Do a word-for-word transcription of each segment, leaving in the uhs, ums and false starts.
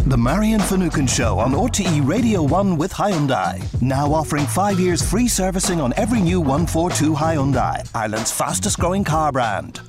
The Marion Finucane Show on R T E Radio one with Hyundai. Now offering five years free servicing on every new one forty-two Hyundai, Ireland's fastest growing car brand.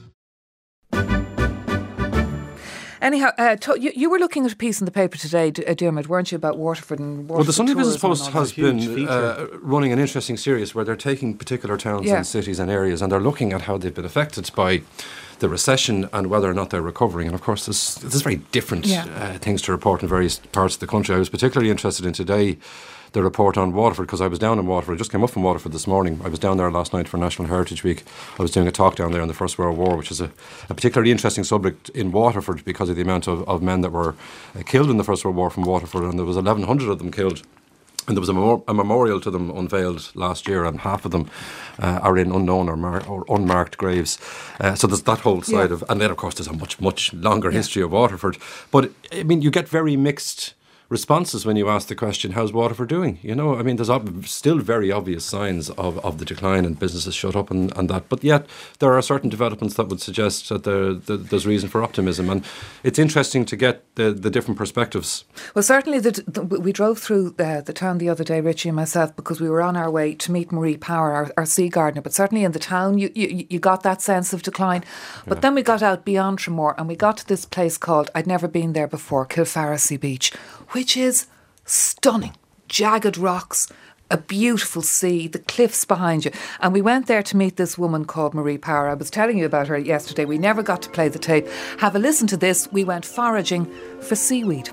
Anyhow, uh, to, you, you were looking at a piece in the paper today, uh, Dermot, weren't you, about Waterford and Waterford Well, the Sunday Business tourism Post has been uh, feature. running an interesting series where they're taking particular towns Yeah. and cities and areas, and they're looking at how they've been affected by the recession and whether or not they're recovering. And of course, there's, there's very different Yeah. uh, things to report in various parts of the country. I was particularly interested in today the report on Waterford, because I was down in Waterford. I just came up from Waterford this morning. I was down there last night for National Heritage Week. I was doing a talk down there on the First World War, which is a, a particularly interesting subject in Waterford because of the amount of, of men that were uh, killed in the First World War from Waterford, and there was eleven hundred of them killed. And there was a, memor- a memorial to them unveiled last year, and half of them uh, are in unknown or, mar- or unmarked graves. Uh, so there's that whole side Yeah. of... And then, of course, there's a much, much longer Yeah. history of Waterford. But, I mean, you get very mixed responses when you ask the question, how's Waterford doing? You know, I mean, there's ob- still very obvious signs of, of the decline and businesses shut up and, and that. But yet, there are certain developments that would suggest that there, the, there's reason for optimism. And it's interesting to get the, the different perspectives. Well, certainly the, the, we drove through the, the town the other day, Richie and myself, because we were on our way to meet Marie Power, our, our sea gardener. But certainly in the town, you, you, you got that sense of decline. But Yeah. then we got out beyond Tramore and we got to this place called, I'd never been there before, Kilfarrassy Beach, which is stunning. Jagged rocks, a beautiful sea, the cliffs behind you. And we went there to meet this woman called Marie Power. I was telling you about her yesterday. We never got to play the tape. Have a listen to this. We went foraging for seaweed.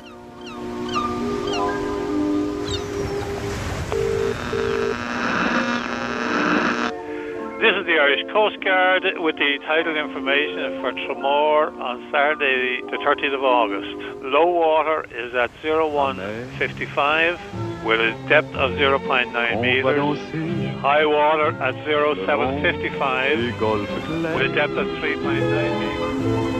This is the Irish Coast Guard with the tidal information for Tramore on Saturday the thirtieth of August. Low water is at zero one fifty-five with a depth of zero point nine metres. High water at zero seven fifty-five with a depth of three point nine metres.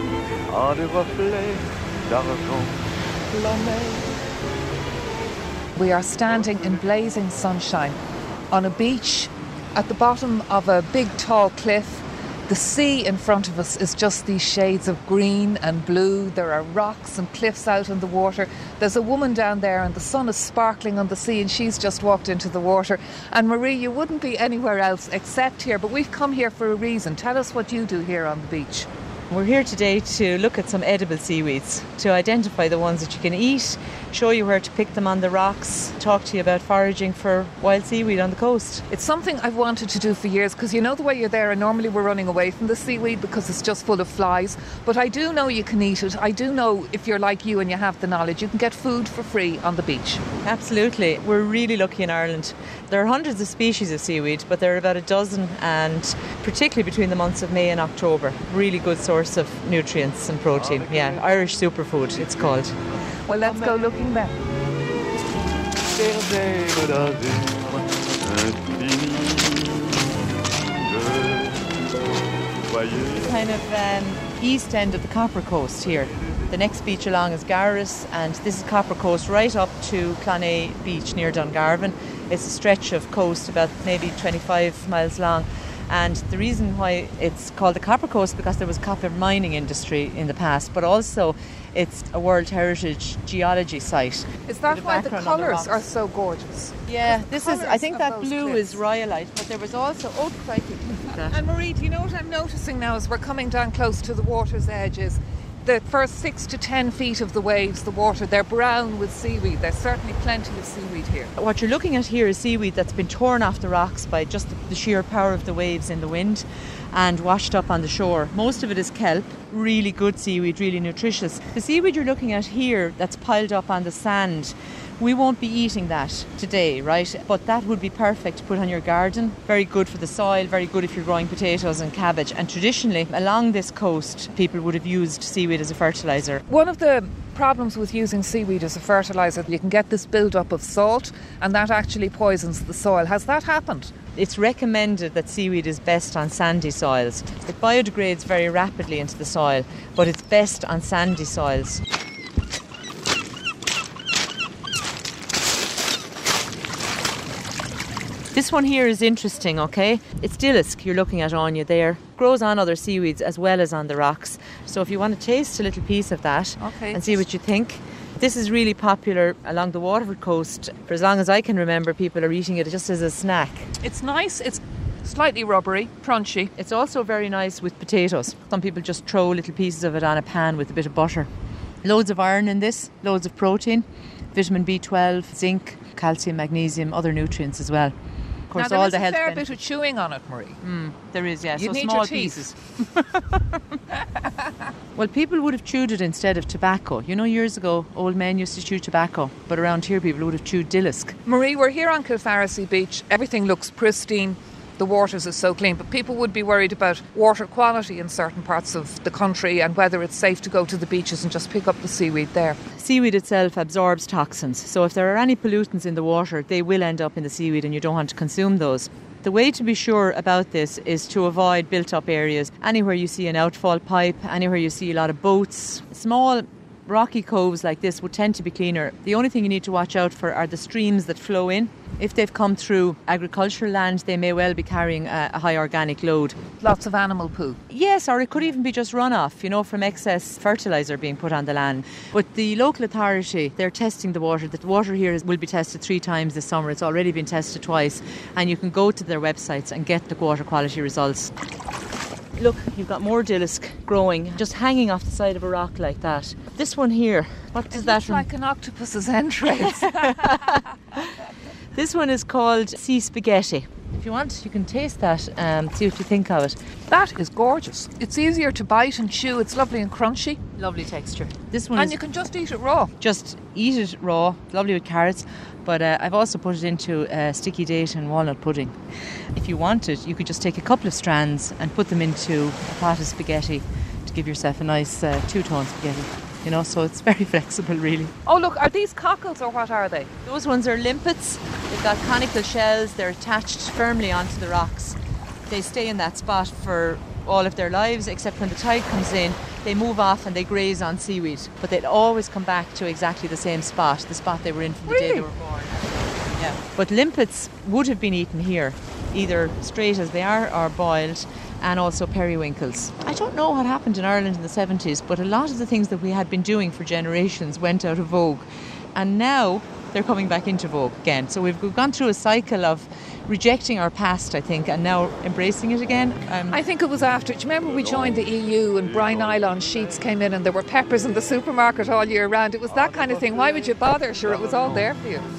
We are standing in blazing sunshine on a beach at the bottom of a big tall cliff. The sea in front of us is just these shades of green and blue. There are rocks and cliffs out in the water. There's a woman down there and the sun is sparkling on the sea and she's just walked into the water. And Marie, you wouldn't be anywhere else except here, but we've come here for a reason. Tell us what you do here on the beach. We're here today to look at some edible seaweeds, to identify the ones that you can eat, show you where to pick them on the rocks, talk to you about foraging for wild seaweed on the coast. It's something I've wanted to do for years, because you know the way you're there and normally we're running away from the seaweed because it's just full of flies, but I do know you can eat it. I do know if you're like you and you have the knowledge, you can get food for free on the beach. Absolutely. We're really lucky in Ireland. There are hundreds of species of seaweed, but there are about a dozen, and particularly between the months of May and October, really good source of nutrients and protein. Yeah, Irish superfood it's called. Well, let's go looking then. Kind of um, east end of the Copper Coast here. The next beach along is Garris, and this is Copper Coast right up to Clonea Beach near Dungarvan. It's a stretch of coast about maybe twenty-five miles long. And the reason why it's called the Copper Coast because there was copper mining industry in the past, but also it's a World Heritage geology site. Is that With a why the background on the colours rocks. are so gorgeous? Yeah, The this is. I colours think of that those blue cliffs. is rhyolite, but there was also oh, crikey. And Marie, do you know what I'm noticing now as we're coming down close to the water's edge is the first six to ten feet of the waves, the water, they're brown with seaweed. There's certainly plenty of seaweed here. What you're looking at here is seaweed that's been torn off the rocks by just the, the sheer power of the waves in the wind and washed up on the shore. Most of it is kelp, really good seaweed, really nutritious. The seaweed you're looking at here that's piled up on the sand, we won't be eating that today, right? But that would be perfect to put on your garden. Very good for the soil, very good if you're growing potatoes and cabbage. And traditionally, along this coast, people would have used seaweed as a fertiliser. One of the problems with using seaweed as a fertiliser, you can get this build-up of salt and that actually poisons the soil. Has that happened? It's recommended that seaweed is best on sandy soils. It biodegrades very rapidly into the soil, but it's best on sandy soils. This one here is interesting, okay? It's dillisk you're looking at on you there. Grows on other seaweeds as well as on the rocks. So if you want to taste a little piece of that Okay, and see what you think, This is really popular along the Waterford coast. For as long as I can remember, people are eating it just as a snack. It's nice. It's slightly rubbery, crunchy. It's also very nice with potatoes. Some people just throw little pieces of it on a pan with a bit of butter. Loads of iron in this, loads of protein, vitamin B twelve, zinc, calcium, magnesium, other nutrients as well. Of course, now, there all is the a health fair benefits. bit of chewing on it, Marie. Mm, there is, yeah. You so need small your teeth. pieces. Well, people would have chewed it instead of tobacco. You know, years ago, old men used to chew tobacco, but around here, people would have chewed dillisk. Marie, we're here on Kilfarrassy Beach. Everything looks pristine. The waters are so clean, but people would be worried about water quality in certain parts of the country and whether it's safe to go to the beaches and just pick up the seaweed there. Seaweed itself absorbs toxins, so if there are any pollutants in the water, they will end up in the seaweed and you don't want to consume those. The way to be sure about this is to avoid built-up areas. Anywhere you see an outfall pipe, anywhere you see a lot of boats, small rocky coves like this would tend to be cleaner. The only thing you need to watch out for are the streams that flow in. If they've come through agricultural land, they may well be carrying a, a high organic load. Lots of animal poo. Yes, or it could even be just runoff, you know, from excess fertiliser being put on the land. But the local authority, they're testing the water. The water here is, will be tested three times this summer. It's already been tested twice. And you can go to their websites and get the water quality results. Look, you've got more dillisk growing, just hanging off the side of a rock like that. This one here, what does It that looks like an octopus's entrails. This one is called sea spaghetti. If you want, you can taste that and see what you think of it. That is gorgeous. It's easier to bite and chew. It's lovely and crunchy. Lovely texture. This one And is you can just eat it raw. just eat it raw. Lovely with carrots. But uh, I've also put it into uh, sticky date and walnut pudding. If you wanted, you could just take a couple of strands and put them into a pot of spaghetti to give yourself a nice uh, two-tone spaghetti. You know, so it's very flexible, really. Oh, look, are these cockles or what are they? Those ones are limpets. They've got conical shells. They're attached firmly onto the rocks. They stay in that spot for all of their lives, except when the tide comes in, they move off and they graze on seaweed. But they'd always come back to exactly the same spot, the spot they were in from the day Really? they were born. Yeah. But limpets would have been eaten here, either straight as they are or boiled, and also periwinkles. I don't know what happened in Ireland in the seventies, but a lot of the things that we had been doing for generations went out of vogue. And now they're coming back into vogue again. So we've gone through a cycle of rejecting our past, I think, and now embracing it again. Um, I think it was after. Do you remember we joined the E U and brine nylon sheets came in and there were peppers in the supermarket all year round? It was that kind of thing. Why would you bother? Sure, it was all there for you.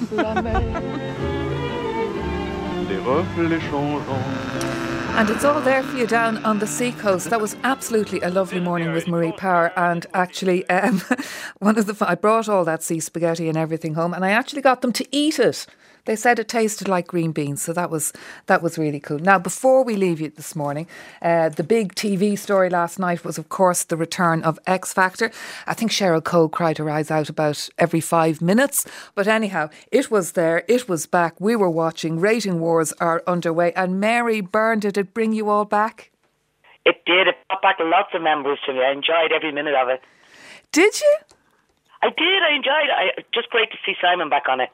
And it's all there for you down on the seacoast. That was absolutely a lovely morning with Marie Power. And actually, um, one of the I brought all that sea spaghetti and everything home, and I actually got them to eat it. They said it tasted like green beans, so that was that was really cool. Now, before we leave you this morning, uh, the big T V story last night was, of course, the return of X Factor. I think Cheryl Cole cried her eyes out about every five minutes. But anyhow, it was there, it was back. We were watching. Rating wars are underway. And Mary Byrne, did it bring you all back? It did. It brought back lots of memories to me. I enjoyed every minute of it. Did you? I did. I enjoyed it. I, just great to see Simon back on it.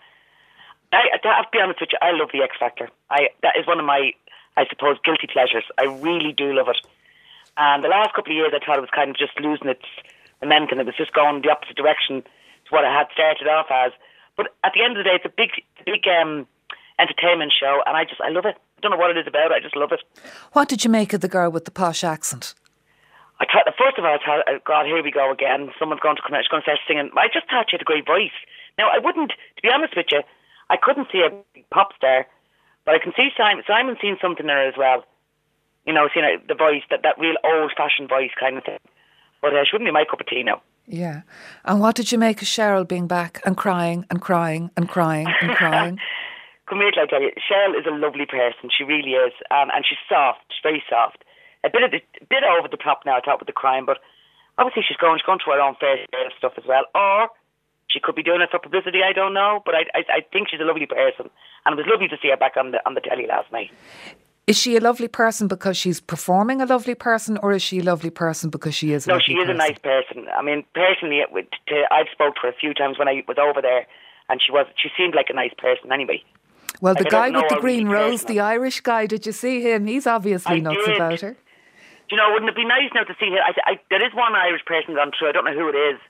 I, to have to be honest with you, I love the X Factor. I that is one of my, I suppose, guilty pleasures. I really do love it. And the last couple of years, I thought it was kind of just losing its momentum. It was just going the opposite direction to what it had started off as. But at the end of the day, it's a big, big um, entertainment show, and I just, I love it. I don't know what it is about. I just love it. What did you make of the girl with the posh accent? I thought, first of all, I thought, oh God, here we go again. Someone's going to come out. She's going to start singing. I just thought she had a great voice. Now, I wouldn't, to be honest with you, I couldn't see a pop star, but I can see Simon. Simon's seen something in her as well. You know, seeing the voice, that, that real old-fashioned voice kind of thing. But uh, she wouldn't be my cup of tea now. Yeah. And what did you make of Cheryl being back and crying and crying and crying and crying? Come here, I tell you, Cheryl is a lovely person. She really is. Um, and she's soft. She's very soft. A bit of the, a bit over the top now, I thought, with the crying, but obviously she's going, she's going through her own fair share of stuff as well. Or she could be doing it for publicity, I don't know, but I, I I think she's a lovely person, and it was lovely to see her back on the on the telly last night. Is she a lovely person because she's performing a lovely person, or is she a lovely person because she is a no, lovely she is person? a nice person. I mean, personally, it, would- to, I've spoke to her a few times when I was over there, and she was she seemed like a nice person anyway. Well, the Like, I guy don't know with the her green really rose, the Irish guy, did you see him? He's obviously I nuts did. about her. Do you know, wouldn't it be nice now to see her? I, I, there is one Irish person gone through. I don't know who it is,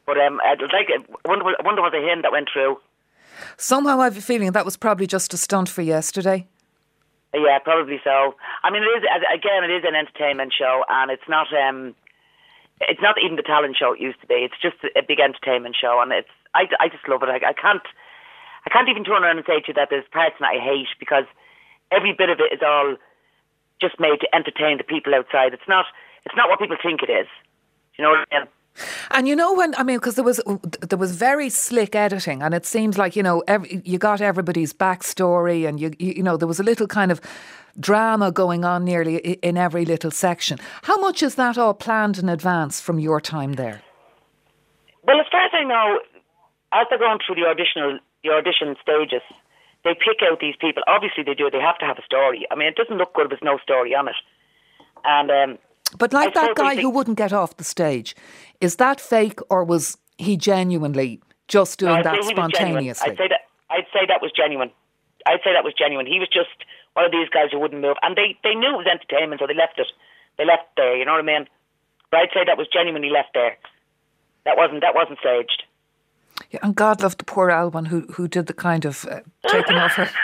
But um, I'd like, I wonder, I wonder was a hymn that went through. Somehow I have a feeling that was probably just a stunt for yesterday. Yeah, probably so. I mean, it is, again, it is an entertainment show, and it's not um, it's not even the talent show it used to be. It's just a big entertainment show, and it's I, I just love it. I, I can't I can't even turn around and say to you that there's parts that I hate, because every bit of it is all just made to entertain the people outside. It's not it's not what people think it is. You know what I mean? And you know when, I mean, because there was there was very slick editing, and it seems like, you know, every, you got everybody's backstory, and you, you you know, there was a little kind of drama going on nearly in every little section. How much is that all planned in advance from your time there? Well, as far as I know, as they're going through the audition the audition stages, they pick out these people. Obviously, they do. They have to have a story. I mean, it doesn't look good if there's no story on it. And um, But like that guy who wouldn't get off the stage, is that fake, or was he genuinely just doing no, that spontaneously? I'd say that I'd say that was genuine. I'd say that was genuine. He was just one of these guys who wouldn't move, and they, they knew it was entertainment, so they left it. They left there. You know what I mean? But I'd say that was genuinely left there. That wasn't that wasn't staged. Yeah, and God love the poor Alban who who did the kind of uh, taking off her.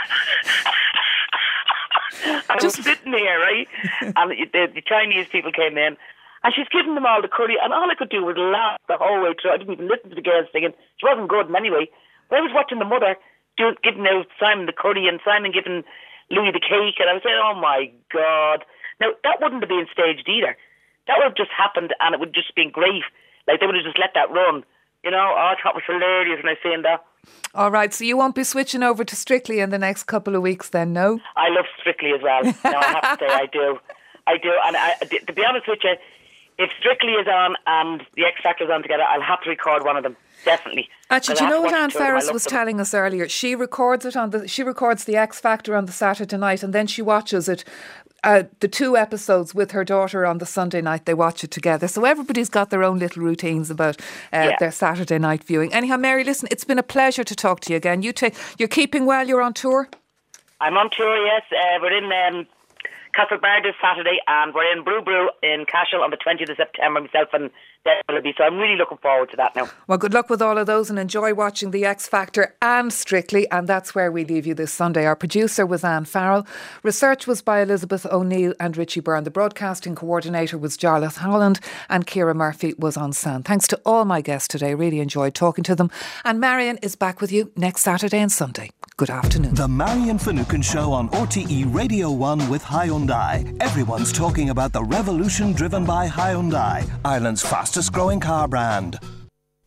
I was sitting here, right, and the, the Chinese people came in, and she's giving them all the curry, and all I could do was laugh the whole way through. I didn't even listen to the girls singing. She wasn't good in any way. But I was watching the mother doing, giving out Simon the curry, and Simon giving Louis the cake, and I was saying, oh my God. Now, that wouldn't have been staged either. That would have just happened, and it would have just been great. Like, they would have just let that run. You know, oh, I thought it was hilarious when I seen that. All right, so you won't be switching over to Strictly in the next couple of weeks then, no? I love Strictly as well. No, I have to say I do. I do. And I, to be honest with you, if Strictly is on and the X Factor is on together, I'll have to record one of them. Definitely. Actually, do you know what Anne Ferris was telling us earlier? She records it on the. She records the X Factor on the Saturday night, and then she watches it. Uh, the two episodes with her daughter on the Sunday night, they watch it together. So everybody's got their own little routines about uh, yeah. their Saturday night viewing. Anyhow, Mary, listen, it's been a pleasure to talk to you again. You take, you're keeping well. You're on tour. I'm on tour. Yes, uh, we're in um, Castlebar this Saturday, and we're in Brew Brew in Cashel on the twentieth of September. Myself and Deb Willoughby. So I'm really looking forward to that now. Well, good luck with all of those, and enjoy watching the X Factor and Strictly. And that's where we leave you this Sunday. Our producer was Anne Farrell. Research was by Elizabeth O'Neill and Richie Byrne. The broadcasting coordinator was Jarlath Holland, and Ciara Murphy was on sound. Thanks to all my guests today. Really enjoyed talking to them. And Marion is back with you next Saturday and Sunday. Good afternoon. The Marion Finucane Show on R T E Radio one with Hyundai. Everyone's talking about the revolution driven by Hyundai, Ireland's fastest growing car brand.